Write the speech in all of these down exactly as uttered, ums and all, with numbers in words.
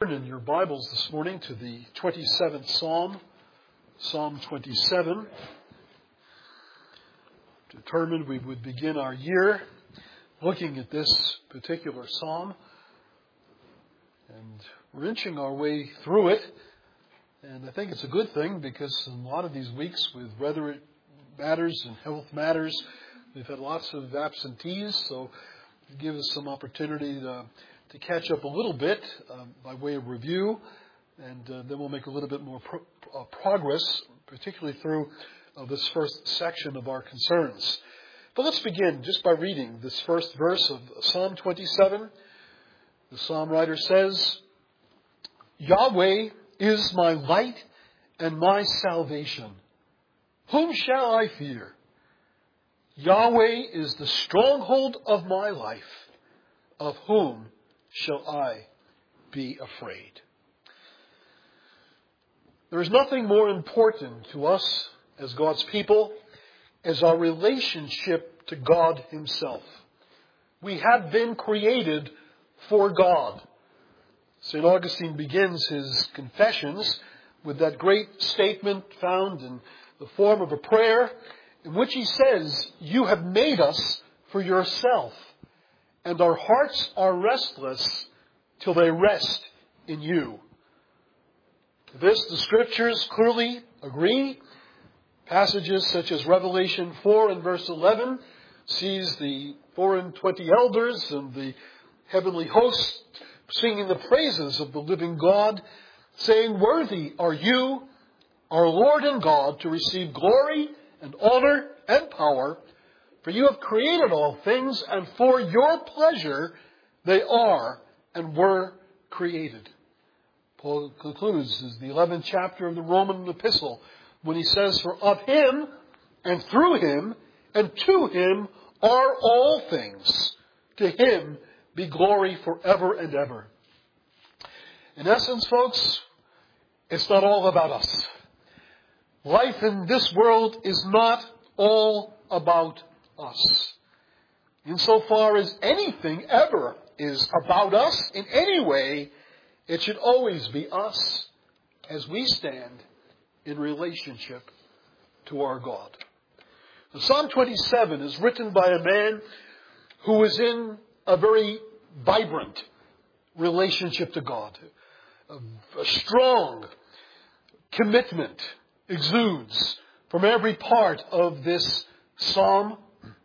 In your Bibles this morning to the twenty-seventh Psalm, Psalm twenty-seven. Determined we would begin our year looking at this particular Psalm. And we're inching our way through it. And I think it's a good thing because in a lot of these weeks with weather matters and health matters, we've had lots of absentees. So it gives us some opportunity to to catch up a little bit uh, by way of review, and uh, then we'll make a little bit more pro- uh, progress, particularly through uh, this first section of our concerns. But let's begin just by reading this first verse of Psalm twenty-seven. The psalm writer says, "Yahweh is my light and my salvation. Whom shall I fear? Yahweh is the stronghold of my life. Of whom shall I be afraid?" There is nothing more important to us as God's people as our relationship to God Himself. We have been created for God. Saint Augustine begins his Confessions with that great statement found in the form of a prayer in which he says, "You have made us for yourself, and our hearts are restless till they rest in you." To this, the Scriptures clearly agree. Passages such as Revelation four and verse eleven sees the four and twenty elders and the heavenly host singing the praises of the living God, saying, "Worthy are you, our Lord and God, to receive glory and honor and power, for you have created all things, and for your pleasure they are and were created." Paul concludes as the eleventh chapter of the Roman epistle when he says, "For of Him and through Him and to Him are all things. To Him be glory forever and ever." In essence, folks, it's not all about us. Life in this world is not all about us. Insofar as anything ever is about us in any way, it should always be us as we stand in relationship to our God. Now, Psalm twenty-seven is written by a man who is in a very vibrant relationship to God. A, a strong commitment exudes from every part of this psalm.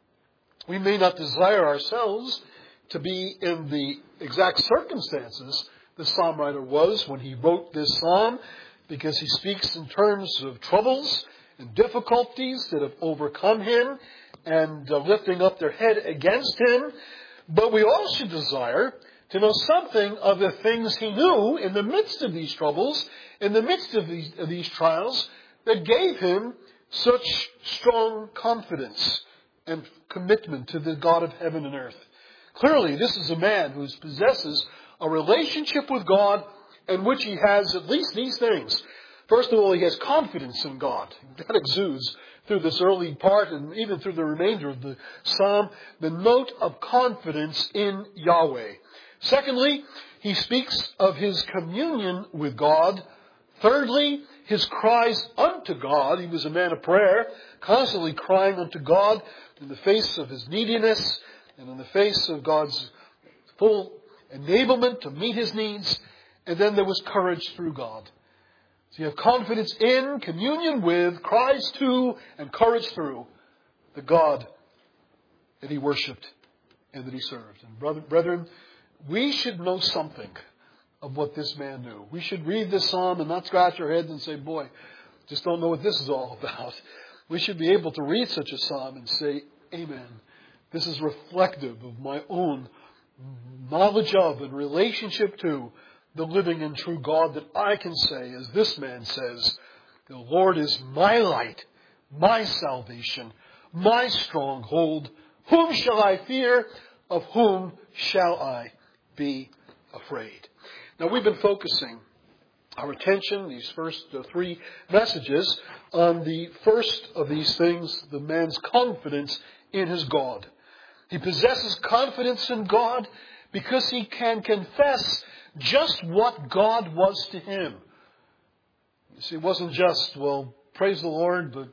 We may not desire ourselves to be in the exact circumstances the psalm writer was when he wrote this psalm, because he speaks in terms of troubles and difficulties that have overcome him and uh, lifting up their head against him. But we all should desire to know something of the things he knew in the midst of these troubles, in the midst of these, of these trials, that gave him such strong confidence and commitment to the God of heaven and earth. Clearly, this is a man who possesses a relationship with God in which he has at least these things. First of all, he has confidence in God. That exudes through this early part and even through the remainder of the psalm, the note of confidence in Yahweh. Secondly, he speaks of his communion with God. Thirdly, his cries unto God. He was a man of prayer, constantly crying unto God in the face of his neediness and in the face of God's full enablement to meet his needs. And then there was courage through God. So you have confidence in, communion with, cries to, and courage through the God that he worshipped and that he served. And brother, brethren, we should know something of what this man knew. We should read this psalm and not scratch our heads and say, boy, just don't know what this is all about. We should be able to read such a psalm and say, amen. This is reflective of my own knowledge of and relationship to the living and true God, that I can say, as this man says, the Lord is my light, my salvation, my stronghold. Whom shall I fear? Of whom shall I be afraid? Now, we've been focusing our attention, these first uh, three messages, on the first of these things, the man's confidence in his God. He possesses confidence in God because he can confess just what God was to him. You see, it wasn't just, well, praise the Lord, but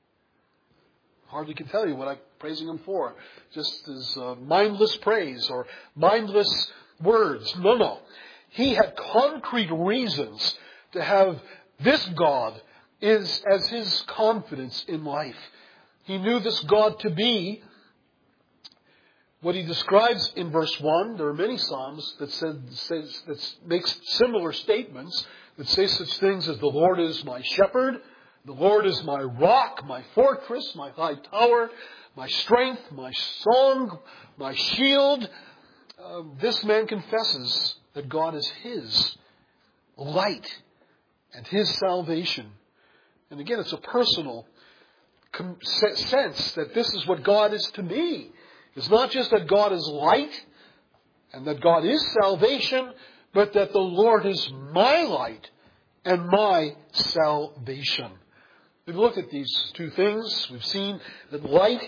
hardly can tell you what I'm praising him for. Just as uh, mindless praise or mindless words. No, no. He had concrete reasons to have this God is as his confidence in life. He knew this God to be what he describes in verse one. There are many Psalms that said, says, that makes similar statements that say such things as the Lord is my shepherd, the Lord is my rock, my fortress, my high tower, my strength, my song, my shield. Uh, this man confesses that God is his light and his salvation. And again, it's a personal com- sense that this is what God is to me. It's not just that God is light and that God is salvation, but that the Lord is my light and my salvation. We've looked at these two things. We've seen that light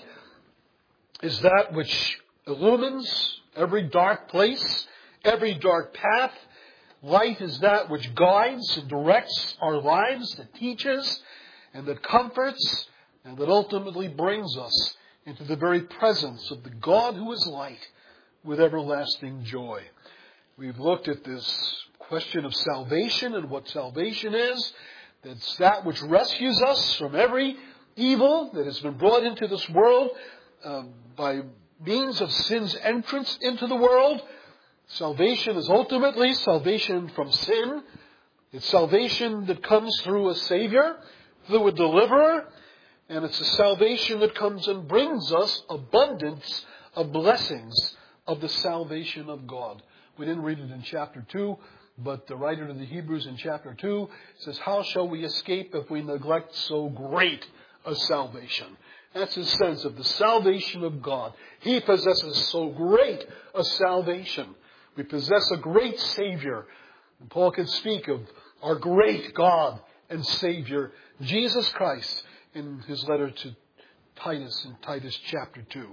is that which illumines every dark place, every dark path. Light is that which guides and directs our lives, that teaches and that comforts and that ultimately brings us into the very presence of the God who is light with everlasting joy. We've looked at this question of salvation and what salvation is. That's that which rescues us from every evil that has been brought into this world uh, by means of sin's entrance into the world. Salvation is ultimately salvation from sin. It's salvation that comes through a Savior, through a deliverer. And it's a salvation that comes and brings us abundance of blessings of the salvation of God. We didn't read it in chapter two, but the writer to the Hebrews in chapter two says, how shall we escape if we neglect so great a salvation? That's his sense of the salvation of God. He possesses so great a salvation. We possess a great Savior. And Paul can speak of our great God and Savior, Jesus Christ, in his letter to Titus in Titus chapter two.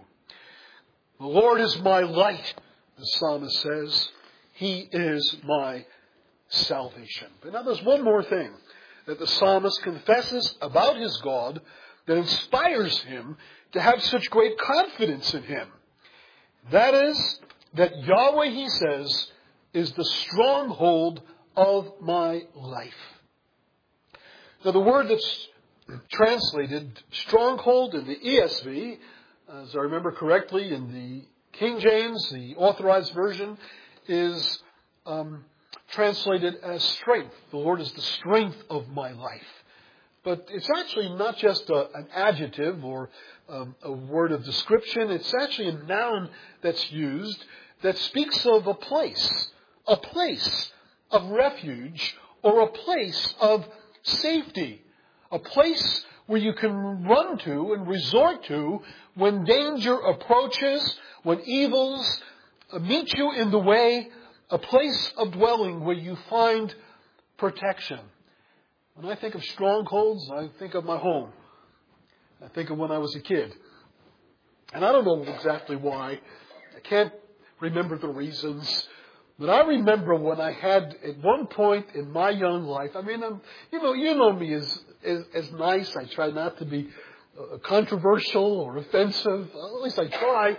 The Lord is my light, the psalmist says. He is my salvation. But now there's one more thing that the psalmist confesses about his God that inspires him to have such great confidence in him. That is that Yahweh, he says, is the stronghold of my life. Now the word that's translated stronghold in the E S V, as I remember correctly, in the King James, the Authorized Version, is um, translated as strength. The Lord is the strength of my life. But it's actually not just a, an adjective or um, a word of description. It's actually a noun that's used that speaks of a place, a place of refuge or a place of safety. A place where you can run to and resort to when danger approaches, when evils meet you in the way, a place of dwelling where you find protection. When I think of strongholds, I think of my home. I think of when I was a kid. And I don't know exactly why. I can't remember the reasons. But I remember when I had, at one point in my young life, I mean, I'm, you know, you know me as, as, as nice. I try not to be uh, controversial or offensive. Well, at least I try.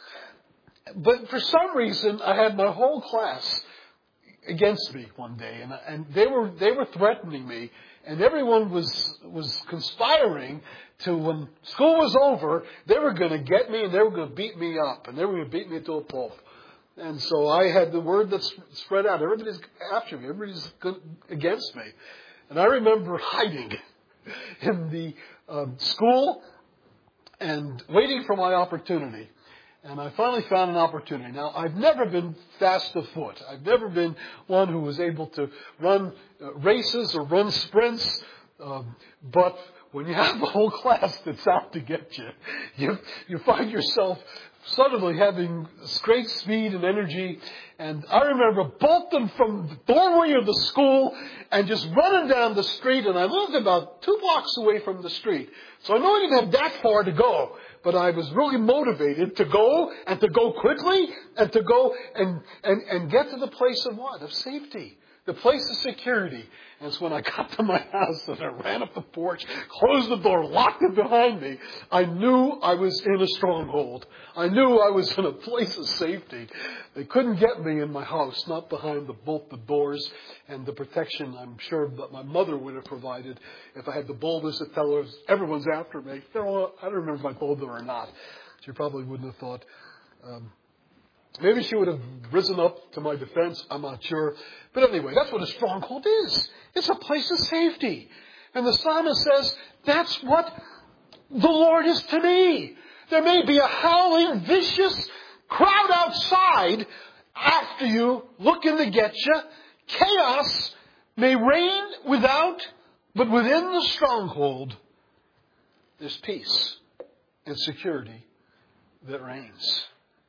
But for some reason, I had my whole class against me one day, and, and they were they were threatening me, and everyone was was conspiring to, when school was over, they were going to get me and they were going to beat me up, and they were going to beat me to a pulp. And so I had the word that spread out. Everybody's after me. Everybody's against me. And I remember hiding in the um, school and waiting for my opportunity. And I finally found an opportunity. Now, I've never been fast of foot. I've never been one who was able to run uh, races or run sprints. Um, but when you have a whole class that's out to get you, you, you find yourself suddenly having great speed and energy. And I remember bolting from the doorway of the school and just running down the street. And I lived about two blocks away from the street. So I know I didn't have that far to go. But I was really motivated to go and to go quickly and to go and, and, and get to the place of what? Of safety. The place of security. And it's when I got to my house and I ran up the porch, closed the door, locked it behind me. I knew I was in a stronghold. I knew I was in a place of safety. They couldn't get me in my house, not behind the bolted doors and the protection I'm sure that my mother would have provided if I had the boldness to tell her everyone's after me. I don't remember if I told her or not. She probably wouldn't have thought. Um, Maybe she would have risen up to my defense. I'm not sure. But anyway, that's what a stronghold is. It's a place of safety. And the psalmist says, that's what the Lord is to me. There may be a howling, vicious crowd outside after you, looking to get you. Chaos may reign without, but within the stronghold, there's peace and security that reigns.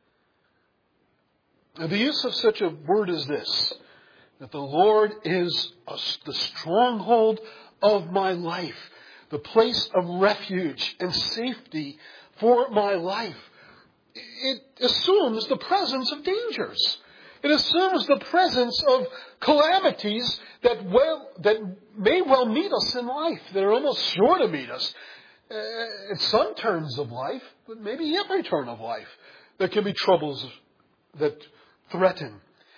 Now, the use of such a word as this, that the Lord is a, the stronghold of my life, the place of refuge and safety for my life, it assumes the presence of dangers. It assumes the presence of calamities that well that may well meet us in life, that are almost sure to meet us uh, at some turns of life, but maybe every turn of life. There can be troubles that threaten.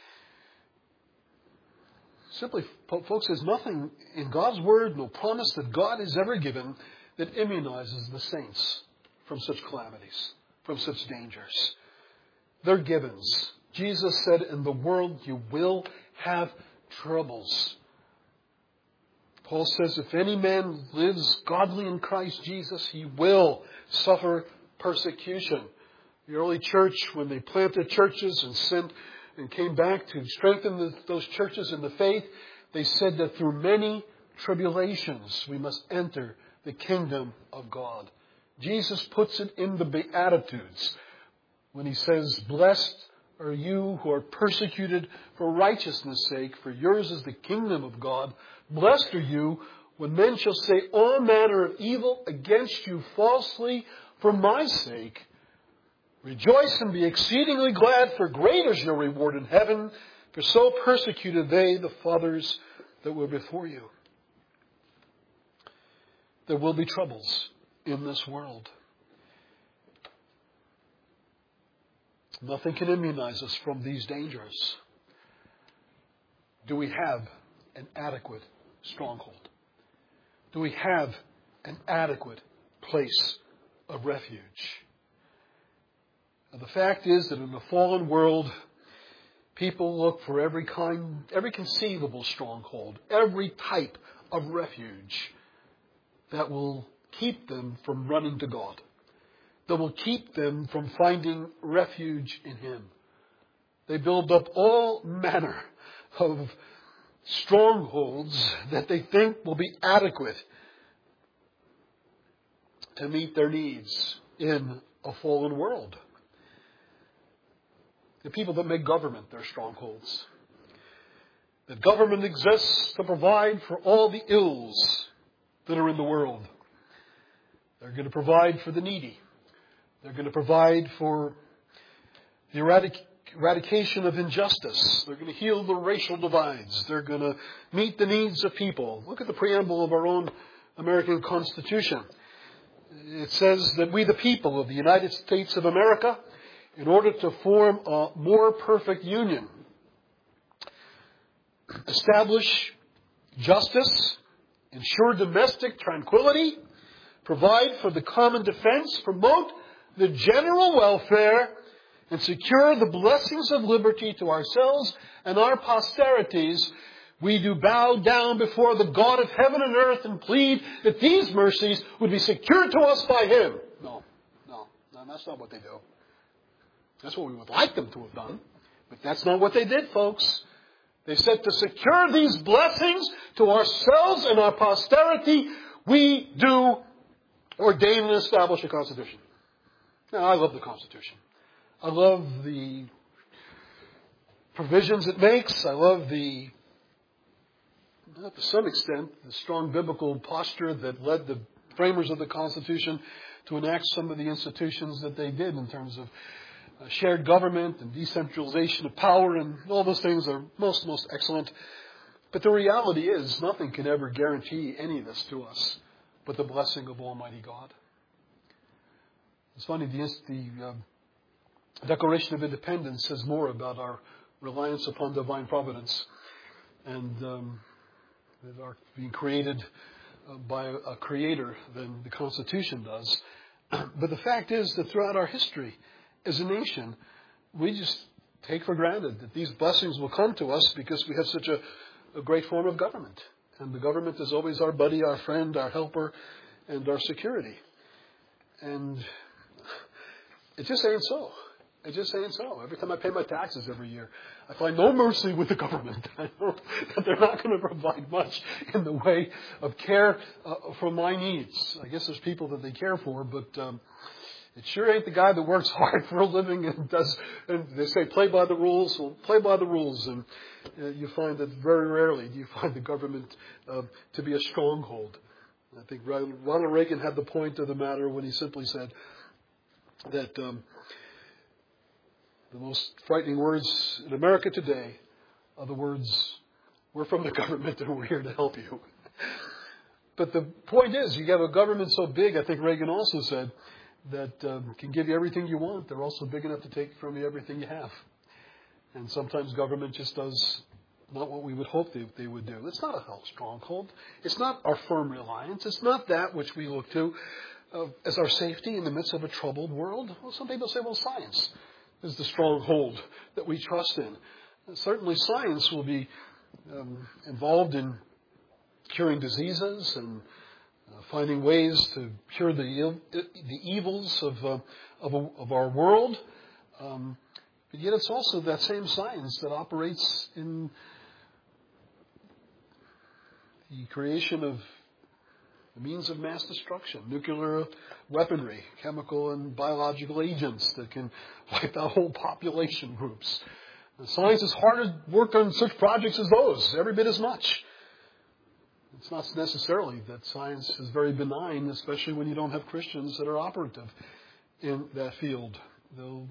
Simply, folks, there's nothing in God's Word, no promise that God has ever given that immunizes the saints from such calamities, from such dangers. They're givens. Jesus said, in the world you will have troubles. Paul says, if any man lives godly in Christ Jesus, he will suffer persecution. The early church, when they planted churches and sent and came back to strengthen the, those churches in the faith, they said that through many tribulations we must enter the kingdom of God. Jesus puts it in the Beatitudes when he says, blessed are you who are persecuted for righteousness' sake, for yours is the kingdom of God. Blessed are you when men shall say all manner of evil against you falsely for my sake. Rejoice and be exceedingly glad, for great is your reward in heaven, for so persecuted they the fathers that were before you. There will be troubles in this world. Nothing can immunize us from these dangers. Do we have an adequate stronghold? Do we have an adequate place of refuge? Now, the fact is that in the fallen world, people look for every kind, every conceivable stronghold, every type of refuge that will keep them from running to God, that will keep them from finding refuge in Him. They build up all manner of strongholds that they think will be adequate to meet their needs in a fallen world. The people that make government their strongholds. That government exists to provide for all the ills that are in the world. They're going to provide for the needy. They're going to provide for the eradic- eradication of injustice. They're going to heal the racial divides. They're going to meet the needs of people. Look at the preamble of our own American Constitution. It says that we, the people of the United States of America, in order to form a more perfect union, establish justice, ensure domestic tranquility, provide for the common defense, promote the general welfare, and secure the blessings of liberty to ourselves and our posterities, we do bow down before the God of heaven and earth and plead that these mercies would be secured to us by Him. No, no, no, that's not what they do. That's what we would like them to have done. But that's not what they did, folks. They said to secure these blessings to ourselves and our posterity, we do ordain and establish a Constitution. Now, I love the Constitution. I love the provisions it makes. I love the, to some extent, the strong biblical posture that led the framers of the Constitution to enact some of the institutions that they did in terms of uh, shared government and decentralization of power, and all those things are most, most excellent. But the reality is nothing can ever guarantee any of this to us but the blessing of Almighty God. It's funny, the, the uh, Declaration of Independence says more about our reliance upon divine providence and um, that are being created uh, by a, a creator than the Constitution does. But the fact is that throughout our history as a nation, we just take for granted that these blessings will come to us because we have such a, a great form of government. And the government is always our buddy, our friend, our helper, and our security. And it just ain't so. It just ain't so. Every time I pay my taxes every year, I find no mercy with the government. I know that they're not going to provide much in the way of care uh, for my needs. I guess there's people that they care for, but um, it sure ain't the guy that works hard for a living and does. And they say play by the rules. Well, play by the rules, and uh, you find that very rarely do you find the government uh, to be a stronghold. I think Ronald Reagan had the point of the matter when he simply said that. Um, The most frightening words in America today are the words, "We're from the government and we're here to help you." But the point is, you have a government so big, I think Reagan also said, that um, can give you everything you want. They're also big enough to take from you everything you have. And sometimes government just does not what we would hope they, they would do. It's not a stronghold. It's not our firm reliance. It's not that which we look to uh, as our safety in the midst of a troubled world. Well, some people say, well, science is the stronghold that we trust in. Uh, certainly science will be um, involved in curing diseases and uh, finding ways to cure the Ill, the evils of, uh, of, a, of our world. Um, but yet it's also that same science that operates in the creation of the means of mass destruction, nuclear weaponry, chemical and biological agents that can wipe out whole population groups. And science is hard to work on such projects as those, every bit as much. It's not necessarily that science is very benign, especially when you don't have Christians that are operative in that field. They'll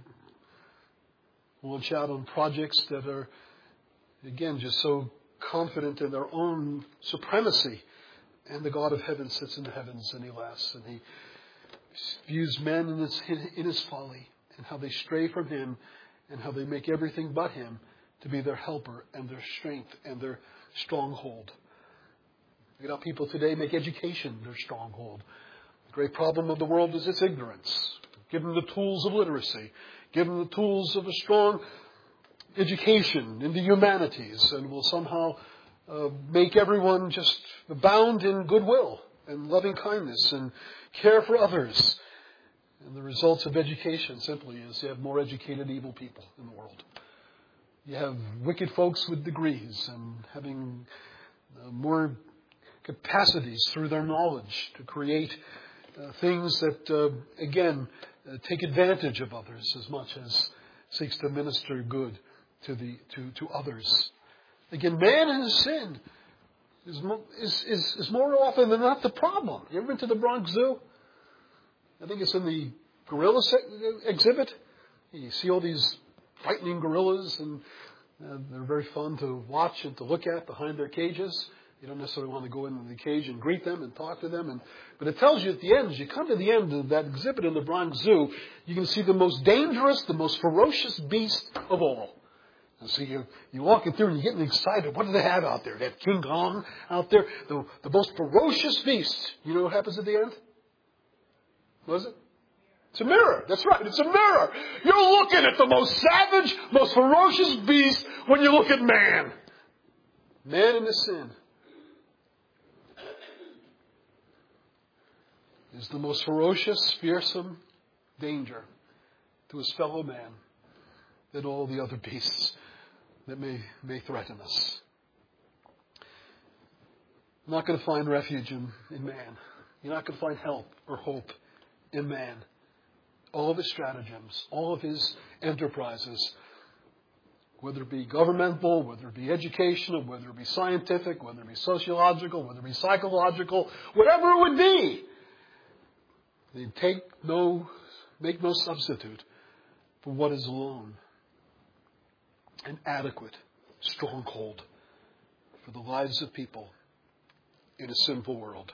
launch out on projects that are, again, just so confident in their own supremacy. And the God of heaven sits in the heavens, and he laughs, and he views men in his, in his folly, and how they stray from him, and how they make everything but him to be their helper and their strength and their stronghold. You know, people today make education their stronghold. The great problem of the world is its ignorance. Give them the tools of literacy. Give them the tools of a strong education in the humanities, and will somehow Uh, make everyone just abound in goodwill and loving kindness and care for others. And the results of education simply is you have more educated evil people in the world. You have wicked folks with degrees and having uh, more capacities through their knowledge to create uh, things that, uh, again, uh, take advantage of others as much as seeks to minister good to the to, to others. Again, man in his sin is, is, is, is more often than not the problem. You ever been to the Bronx Zoo? I think it's in the gorilla exhibit. You see all these frightening gorillas, and uh, they're very fun to watch and to look at behind their cages. You don't necessarily want to go into the cage and greet them and talk to them. And, but it tells you at the end, as you come to the end of that exhibit in the Bronx Zoo, you can see the most dangerous, the most ferocious beast of all. And so you, you're walking through and you're getting excited. What do they have out there? They have King Kong out there, the, the most ferocious beast. You know what happens at the end? What is it? It's a mirror. That's right. It's a mirror. You're looking at the most savage, most ferocious beast when you look at man. Man in his sin is the most ferocious, fearsome danger to his fellow man than all the other beasts that may, may threaten us. You're not going to find refuge in, in man. You're not going to find help or hope in man. all of his stratagems, all of his enterprises, whether it be governmental, whether it be educational, whether it be scientific, whether it be sociological, whether it be psychological, whatever it would be, they take no, make no substitute for what is alone an adequate stronghold for the lives of people in a sinful world.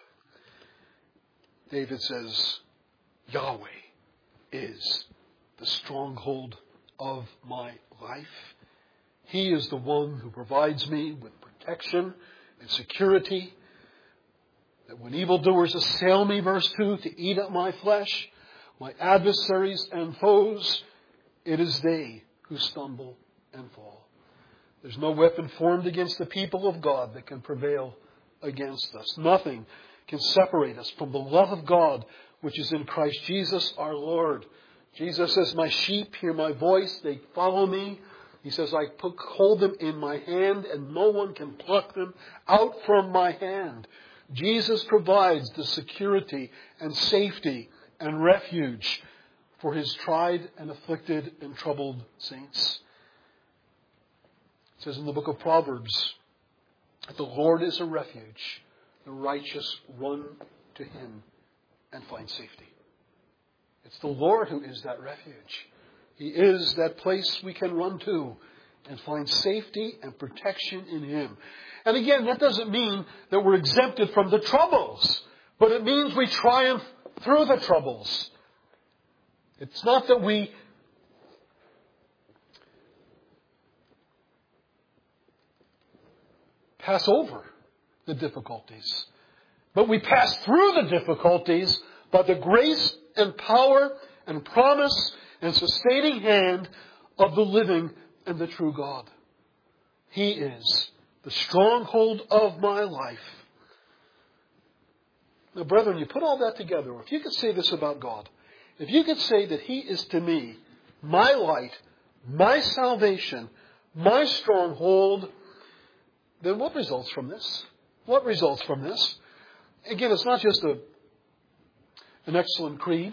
David says, Yahweh is the stronghold of my life. He is the one who provides me with protection and security. That when evildoers assail me, verse two, to eat up my flesh, my adversaries and foes, it is they who stumble and fall. There's no weapon formed against the people of God that can prevail against us. Nothing can separate us from the love of God which is in Christ Jesus our Lord. Jesus says, my sheep hear my voice, they follow me. He says, I put, hold them in my hand and no one can pluck them out from my hand. Jesus provides the security and safety and refuge for his tried and afflicted and troubled saints. It says in the book of Proverbs that the Lord is a refuge. The righteous run to him and find safety. It's the Lord who is that refuge. He is that place we can run to and find safety and protection in him. And again, that doesn't mean that we're exempted from the troubles, but it means we triumph through the troubles. It's not that we pass over the difficulties, but we pass through the difficulties by the grace and power and promise and sustaining hand of the living and the true God. He is the stronghold of my life. Now, brethren, you put all that together, or if you could say this about God, if you could say that he is to me my light, my salvation, my stronghold, then what results from this? What results from this? Again, it's not just a, an excellent creed,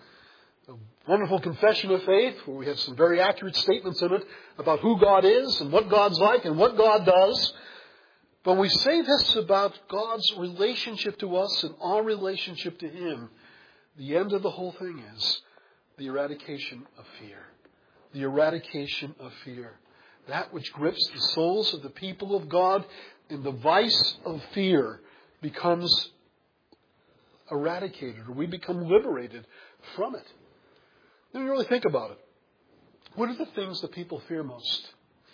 a wonderful confession of faith where we have some very accurate statements in it about who God is and what God's like and what God does. But we say this about God's relationship to us and our relationship to him. The end of the whole thing is the eradication of fear. The eradication of fear. That which grips the souls of the people of God in the vice of fear becomes eradicated, or we become liberated from it. When you really think about it, what are the things that people fear most?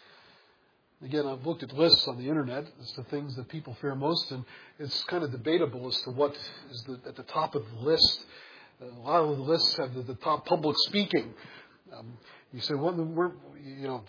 Again, I've looked at lists on the internet as to things that people fear most, and it's kind of debatable as to what is the, at the top of the list. A lot of the lists have at the top public speaking. Um, you say, well, we're, you know,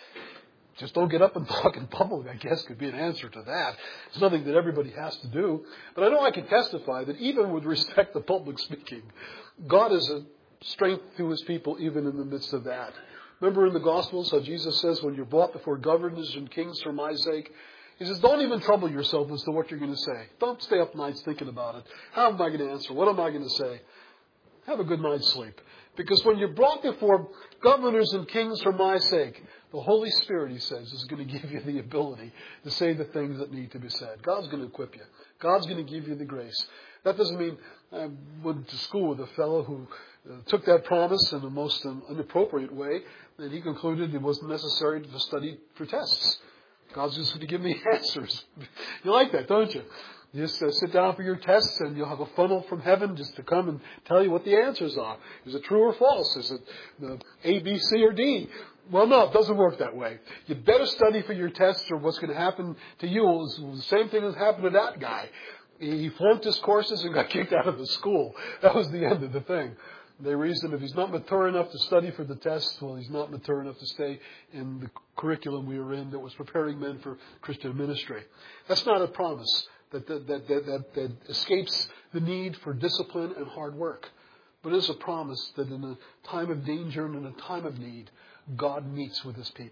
just don't get up and talk in public, I guess, could be an answer to that. It's nothing that everybody has to do. But I know I can testify that even with respect to public speaking, God is a strength to his people even in the midst of that. Remember in the Gospels how Jesus says when you're brought before governors and kings for my sake, he says, don't even trouble yourself as to what you're going to say. Don't stay up nights thinking about it. How am I going to answer? What am I going to say? Have a good night's sleep. Because when you're brought before governors and kings for my sake, the Holy Spirit, he says, is going to give you the ability to say the things that need to be said. God's going to equip you. God's going to give you the grace. That doesn't mean I went to school with a fellow who uh, took that promise in the most um, inappropriate way, and he concluded it wasn't necessary to study for tests. God's just going to give me answers. You like that, don't you? You just uh, sit down for your tests and you'll have a funnel from heaven just to come and tell you what the answers are. Is it true or false? Is it the A, B, C, or D? Well, no, it doesn't work that way. You better study for your tests or what's going to happen to you is the same thing that happened to that guy. He flunked his courses and got kicked out of the school. That was the end of the thing. They reasoned if he's not mature enough to study for the tests, well, he's not mature enough to stay in the curriculum we were in that was preparing men for Christian ministry. That's not a promise that that, that, that, that, that escapes the need for discipline and hard work. But it is a promise that in a time of danger and in a time of need, God meets with his people.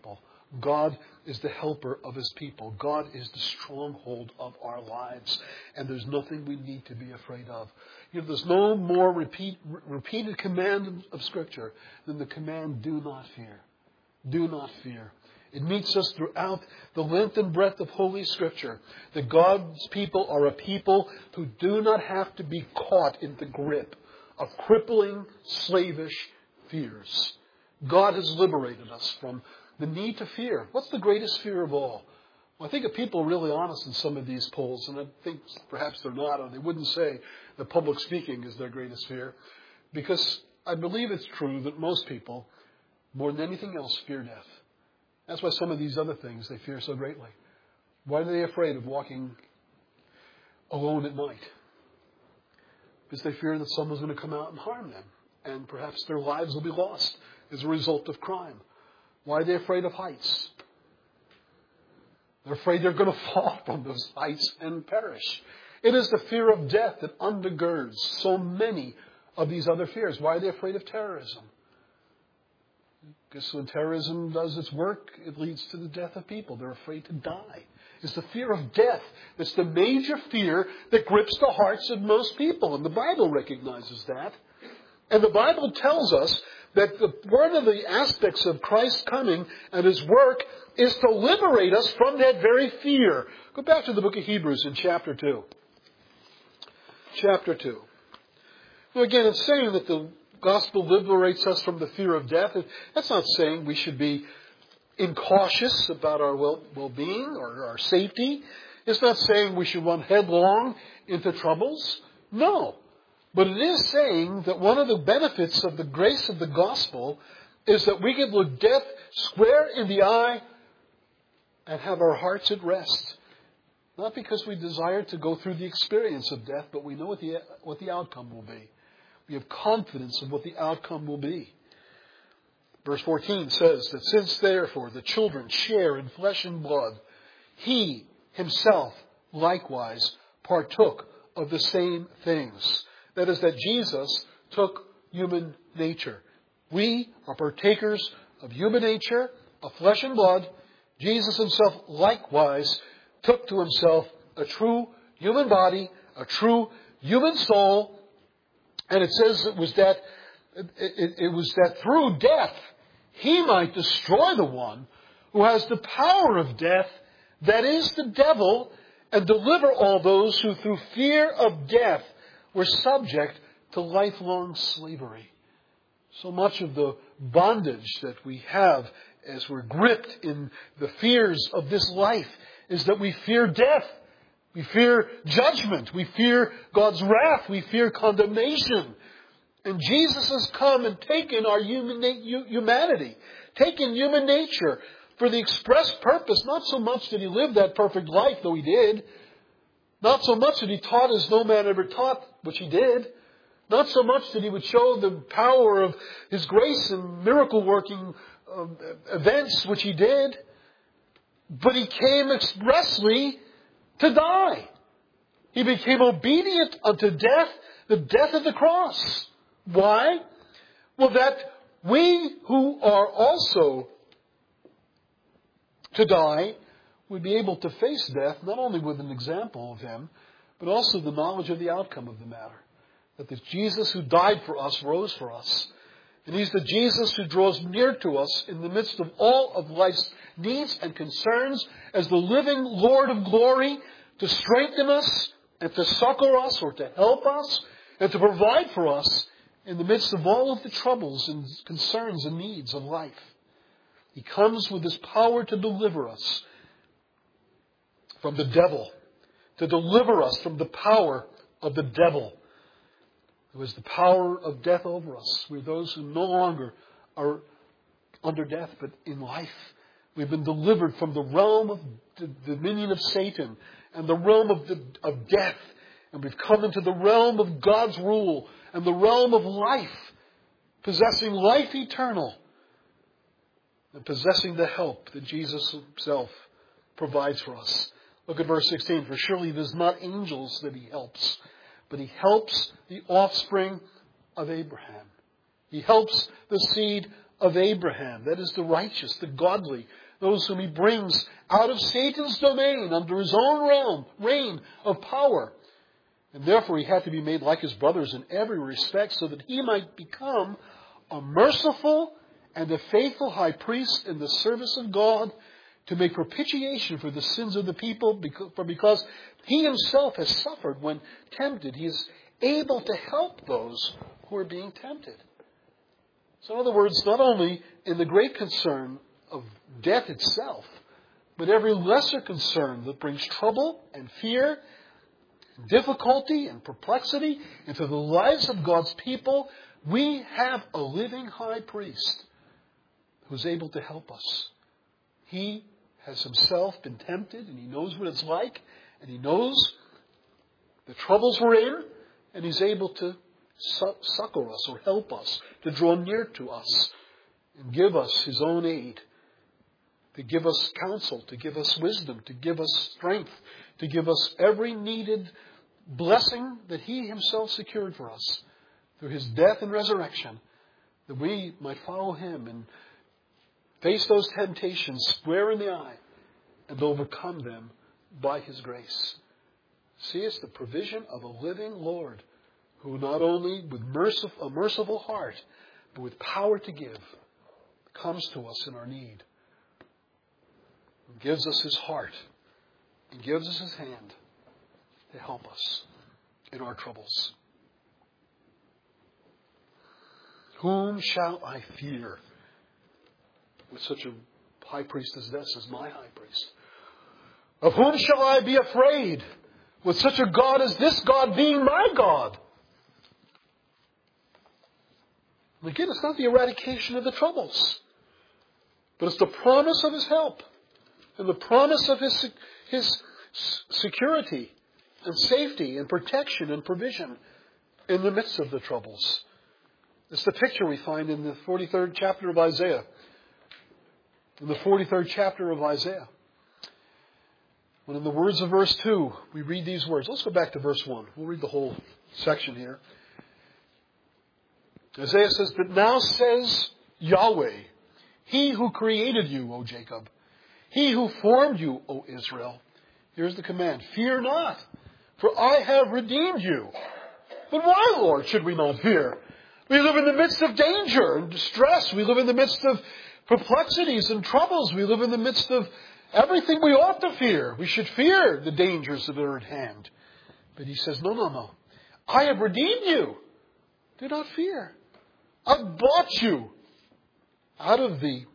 God is the helper of His people. God is the stronghold of our lives. And there's nothing we need to be afraid of. You know, there's no more repeat, repeated command of Scripture than the command, do not fear. Do not fear. It meets us throughout the length and breadth of Holy Scripture that God's people are a people who do not have to be caught in the grip of crippling, slavish fears. God has liberated us from the need to fear. What's the greatest fear of all? Well, I think if people are really honest in some of these polls, and I think perhaps they're not, or they wouldn't say that public speaking is their greatest fear, because I believe it's true that most people, more than anything else, fear death. That's why some of these other things they fear so greatly. Why are they afraid of walking alone at night? Because they fear that someone's going to come out and harm them, and perhaps their lives will be lost as a result of crime. Why are they afraid of heights? They're afraid they're going to fall from those heights and perish. It is the fear of death that undergirds so many of these other fears. Why are they afraid of terrorism? Because when terrorism does its work, it leads to the death of people. They're afraid to die. It's the fear of death that's the major fear that grips the hearts of most people. And the Bible recognizes that. And the Bible tells us that the, one of the aspects of Christ's coming and His work is to liberate us from that very fear. Go back to the book of Hebrews in chapter two. Chapter two. Well, again, it's saying that the gospel liberates us from the fear of death. That's not saying we should be incautious about our well, well-being or our safety. It's not saying we should run headlong into troubles. No. But it is saying that one of the benefits of the grace of the gospel is that we can look death square in the eye and have our hearts at rest. Not because we desire to go through the experience of death, but we know what the, what the outcome will be. We have confidence of what the outcome will be. Verse fourteen says that since therefore the children share in flesh and blood, He Himself likewise partook of the same things. That is, that Jesus took human nature. We are partakers of human nature, of flesh and blood. Jesus Himself likewise took to Himself a true human body, a true human soul. And it says it was that it, it, it was that through death He might destroy the one who has the power of death, that is the devil, and deliver all those who through fear of death were subject to lifelong slavery. So much of the bondage that we have as we're gripped in the fears of this life is that we fear death. We fear judgment. We fear God's wrath. We fear condemnation. And Jesus has come and taken our human humanity, taken human nature for the express purpose, not so much that He lived that perfect life, though He did. Not so much that He taught as no man ever taught, which He did. Not so much that He would show the power of His grace and miracle-working um, events, which He did. But He came expressly to die. He became obedient unto death, the death of the cross. Why? Well, that we who are also to die would be able to face death, not only with an example of Him, but also the knowledge of the outcome of the matter. That the Jesus who died for us rose for us. And He's the Jesus who draws near to us in the midst of all of life's needs and concerns as the living Lord of glory, to strengthen us and to succor us or to help us and to provide for us in the midst of all of the troubles and concerns and needs of life. He comes with His power to deliver us from the devil, to deliver us from the power of the devil. It was the power of death over us. We're those who no longer are under death, but in life. We've been delivered from the realm of the dominion of Satan and the realm of, the, of death. And we've come into the realm of God's rule and the realm of life, possessing life eternal and possessing the help that Jesus Himself provides for us. Look at verse sixteen. For surely it is not angels that He helps, but He helps the offspring of Abraham. He helps the seed of Abraham. That is the righteous, the godly, those whom He brings out of Satan's domain under His own realm, reign of power. And therefore He had to be made like His brothers in every respect so that He might become a merciful and a faithful high priest in the service of God to make propitiation for the sins of the people, for because He Himself has suffered when tempted, He is able to help those who are being tempted. So in other words, not only in the great concern of death itself, but every lesser concern that brings trouble and fear, difficulty and perplexity into the lives of God's people, we have a living high priest who's able to help us. He has Himself been tempted, and He knows what it's like, and He knows the troubles we're in, and He's able to succor us or help us, to draw near to us and give us His own aid, to give us counsel, to give us wisdom, to give us strength, to give us every needed blessing that He Himself secured for us through His death and resurrection, that we might follow Him and face those temptations square in the eye and overcome them by His grace. See, it's the provision of a living Lord who not only with merciful, a merciful heart, but with power to give, comes to us in our need. And gives us His heart and gives us His hand to help us in our troubles. Whom shall I fear? With such a high priest as this, as my high priest. Of whom shall I be afraid? With such a God as this God being my God. And again, it's not the eradication of the troubles, but it's the promise of His help and the promise of His, His security and safety and protection and provision in the midst of the troubles. It's the picture we find in the forty-third chapter of Isaiah. In the forty-third chapter of Isaiah. When in the words of verse two, we read these words. Let's go back to verse one. We'll read the whole section here. Isaiah says, "But now says Yahweh, He who created you, O Jacob, He who formed you, O Israel." Here's the command. "Fear not, for I have redeemed you." But why, Lord, should we not fear? We live in the midst of danger and distress. We live in the midst of perplexities and troubles. We live in the midst of everything we ought to fear. We should fear the dangers that are at hand. But He says, no, no, no. I have redeemed you. Do not fear. I've bought you out of the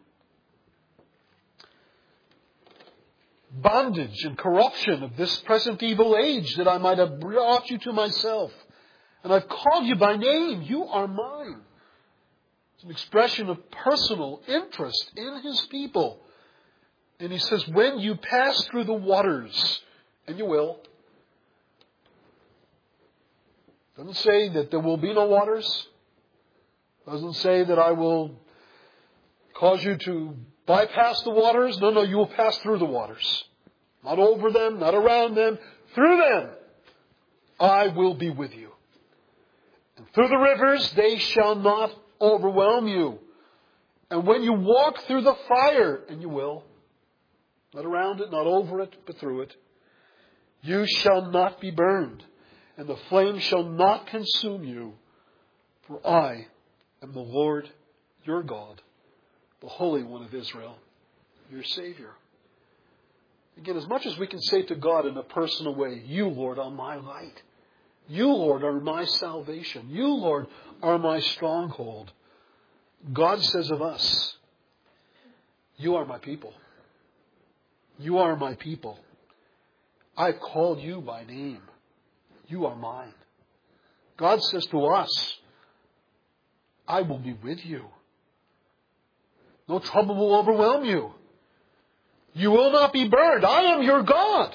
bondage and corruption of this present evil age, that I might have brought you to myself. And I've called you by name. You are mine. It's an expression of personal interest in His people. And He says, when you pass through the waters, and you will. Doesn't say that there will be no waters. Doesn't say that I will cause you to bypass the waters. No, no, you will pass through the waters. Not over them, not around them. Through them, I will be with you. And through the rivers, they shall not overwhelm you. And when you walk through the fire, and you will, not around it, not over it, but through it, you shall not be burned, and the flame shall not consume you. For I am the Lord your God, the Holy One of Israel, your Savior. Again, as much as we can say to God in a personal way, you, Lord, are my light. You, Lord, are my salvation. You, Lord, are my stronghold. God says of us, you are my people. You are my people. I've called you by name. You are mine. God says to us, I will be with you. No trouble will overwhelm you. You will not be burned. I am your God.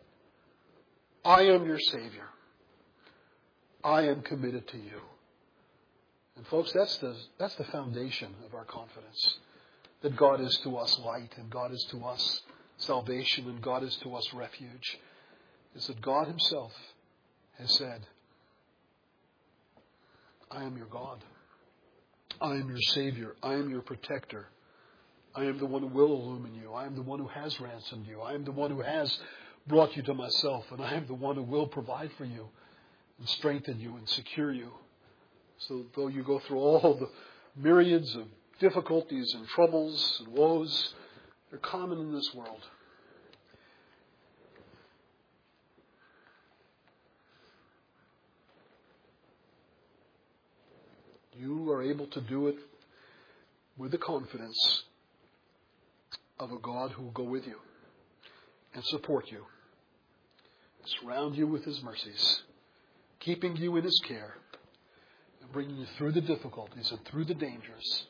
I am your Savior. I am committed to you. And folks, that's the, that's the foundation of our confidence. That God is to us light, and God is to us salvation, and God is to us refuge. Is that God Himself has said, I am your God. I am your Savior. I am your protector. I am the one who will illumine you. I am the one who has ransomed you. I am the one who has brought you to myself. And I am the one who will provide for you and strengthen you and secure you. So though you go through all the myriads of difficulties and troubles and woes, they're common in this world. You are able to do it with the confidence of a God who will go with you and support you, surround you with His mercies, keeping you in His care, and bringing you through the difficulties and through the dangers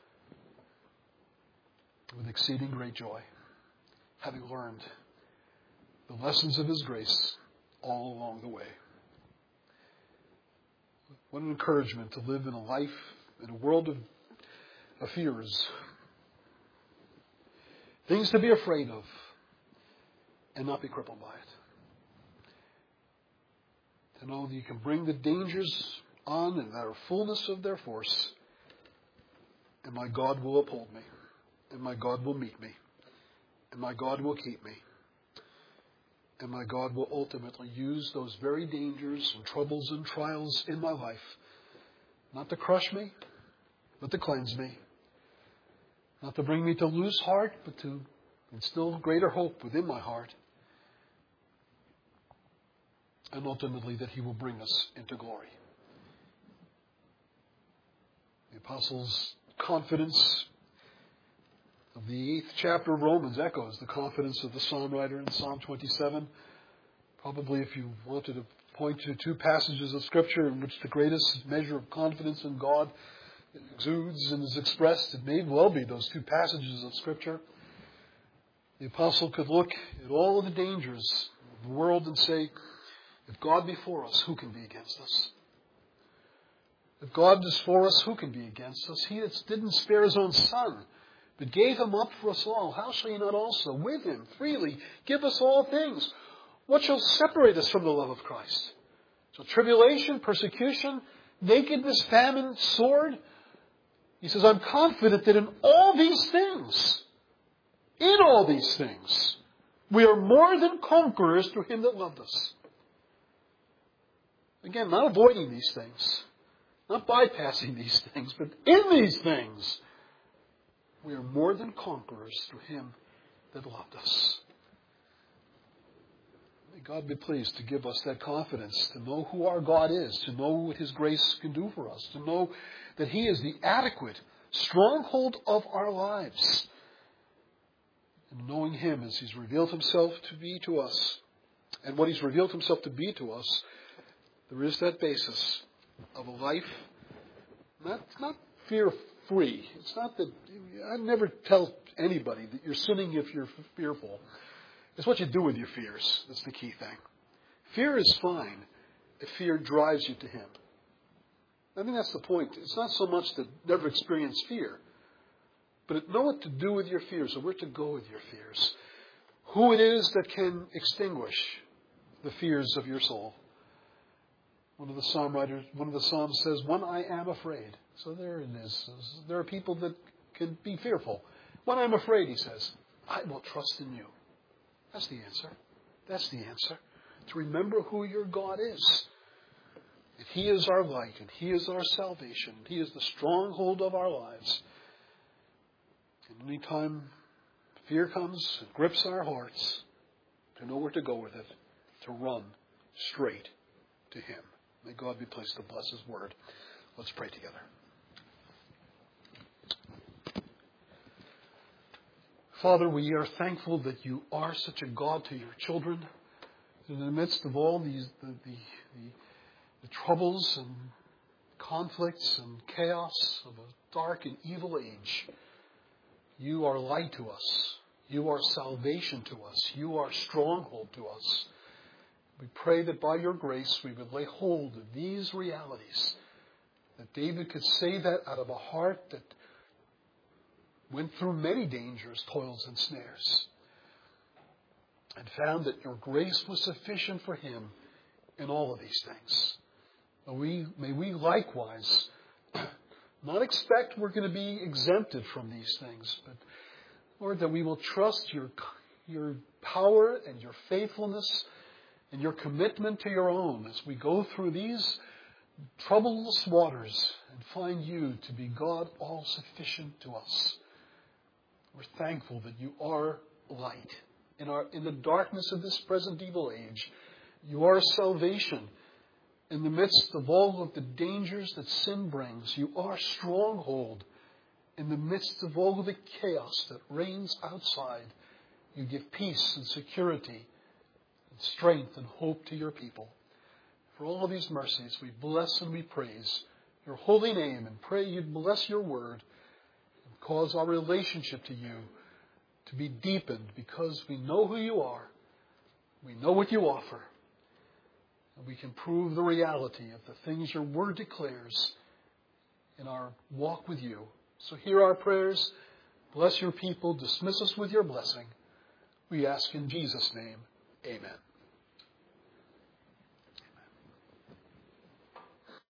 with exceeding great joy, having learned the lessons of His grace all along the way. What an encouragement to live in a life, in a world of, of fears. Things to be afraid of and not be crippled by it. To know that you can bring the dangers on in their fullness of their force, and my God will uphold me, and my God will meet me, and my God will keep me, and my God will ultimately use those very dangers and troubles and trials in my life, not to crush me, but to cleanse me, not to bring me to lose heart, but to instill greater hope within my heart, and ultimately that He will bring us into glory. The Apostles' confidence of the eighth chapter of Romans echoes the confidence of the psalm writer in Psalm twenty-seven. Probably if you wanted to point to two passages of Scripture in which the greatest measure of confidence in God exudes and is expressed, it may well be those two passages of Scripture. The apostle could look at all of the dangers of the world and say, if God be for us, who can be against us? If God is for us, who can be against us? He that didn't spare His own Son, but gave Him up for us all, how shall He not also with Him freely give us all things? What shall separate us from the love of Christ? Shall tribulation, persecution, nakedness, famine, sword? He says, I'm confident that in all these things, in all these things, we are more than conquerors through Him that loved us. Again, not avoiding these things, not bypassing these things, but in these things, we are more than conquerors through Him that loved us. May God be pleased to give us that confidence, to know who our God is, to know what His grace can do for us, to know that He is the adequate stronghold of our lives. And knowing Him as He's revealed Himself to be to us, and what He's revealed Himself to be to us, there is that basis of a life not, not fear-free. It's not that, I never tell anybody that you're sinning if you're fearful. It's what you do with your fears that's the key thing. Fear is fine if fear drives you to Him. I think that's the point. It's not so much to never experience fear, but know what to do with your fears or where to go with your fears. Who it is that can extinguish the fears of your soul. One of the psalm writers, one of the psalms says, when I am afraid. So there it is. There are people that can be fearful. When I'm afraid, he says, I will trust in you. That's the answer. That's the answer. To remember who your God is. That He is our light and He is our salvation. He is the stronghold of our lives. And any time fear comes and grips our hearts, to know where to go with it, to run straight to Him. May God be pleased to bless His word. Let's pray together. Father, we are thankful that You are such a God to Your children. In the midst of all these the, the, the, the troubles and conflicts and chaos of a dark and evil age, You are light to us. You are salvation to us. You are stronghold to us. We pray that by Your grace we would lay hold of these realities. That David could say that out of a heart that went through many dangers, toils, and snares. And found that Your grace was sufficient for him in all of these things. May we, may we likewise not expect we're going to be exempted from these things, but Lord, that we will trust your, your power and your faithfulness and your commitment to your own as we go through these troublous waters and find you to be God all-sufficient to us. We're thankful that you are light. In, our, in the darkness of this present evil age, you are salvation. In the midst of all of the dangers that sin brings, you are stronghold. In the midst of all of the chaos that reigns outside, you give peace and security and strength and hope to your people. For all of these mercies, we bless and we praise your holy name and pray you'd bless your word and cause our relationship to you to be deepened because we know who you are, we know what you offer, and we can prove the reality of the things your word declares in our walk with you. So hear our prayers, bless your people, dismiss us with your blessing. We ask in Jesus' name, amen.